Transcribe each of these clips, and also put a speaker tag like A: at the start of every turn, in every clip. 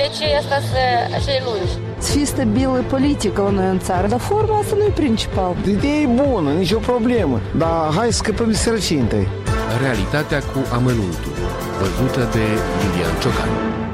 A: ce asta să lungi.
B: Să fie stabilă politică la noi în țară, dar forma asta nu e principal.
C: Ideea e bună, nicio problemă, dar hai să scăpăm de sărăcie întâi.
D: Realitatea cu amănuntul, văzută de Lilian Ciocan.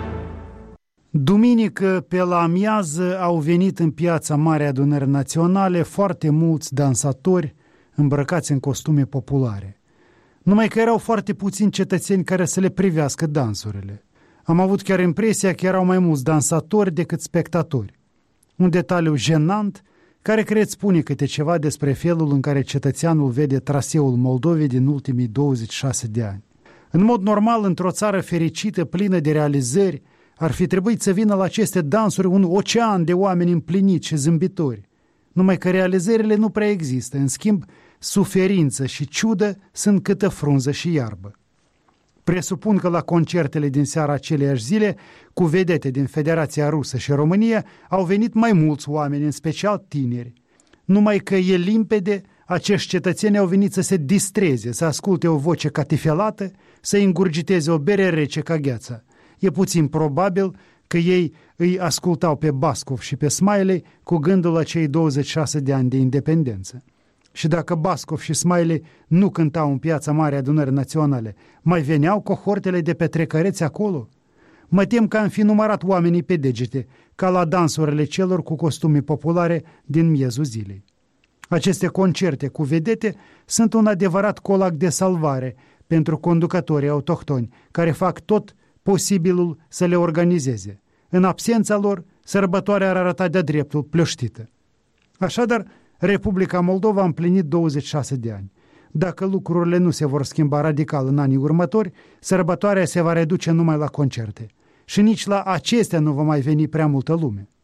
E: Duminică, pe la amiază, au venit în Piața Marii Adunări Naționale foarte mulți dansatori îmbrăcați în costume populare. Numai că erau foarte puțini cetățeni care să le privească dansurile. Am avut chiar impresia că erau mai mulți dansatori decât spectatori. Un detaliu jenant care cred spune câte ceva despre felul în care cetățeanul vede traseul Moldovei din ultimii 26 de ani. În mod normal, într-o țară fericită, plină de realizări, ar fi trebuit să vină la aceste dansuri un ocean de oameni împliniți și zâmbitori. Numai că realizările nu prea există, în schimb, suferință și ciudă sunt câtă frunză și iarbă. Presupun că la concertele din seara aceleiași zile, cu vedete din Federația Rusă și România, au venit mai mulți oameni, în special tineri. Numai că e limpede, acești cetățeni au venit să se distreze, să asculte o voce catifelată, să îngurgiteze o bere rece ca gheața. E puțin probabil că ei îi ascultau pe Bascov și pe Smiley cu gândul la cei 26 de ani de independență. Și dacă Bascov și Smiley nu cântau în Piața Marii Adunări Naționale, mai veneau cohortele de petrecăreți acolo? Mă tem că am fi numărat oamenii pe degete, ca la dansurile celor cu costume populare din miezul zilei. Aceste concerte cu vedete sunt un adevărat colac de salvare pentru conducătorii autohtoni, care fac tot posibilul să le organizeze. În absența lor, sărbătoarea ar arăta de-a dreptul plăștită. Așadar, Republica Moldova a împlinit 26 de ani. Dacă lucrurile nu se vor schimba radical în anii următori, sărbătoarea se va reduce numai la concerte. Și nici la acestea nu va mai veni prea multă lume.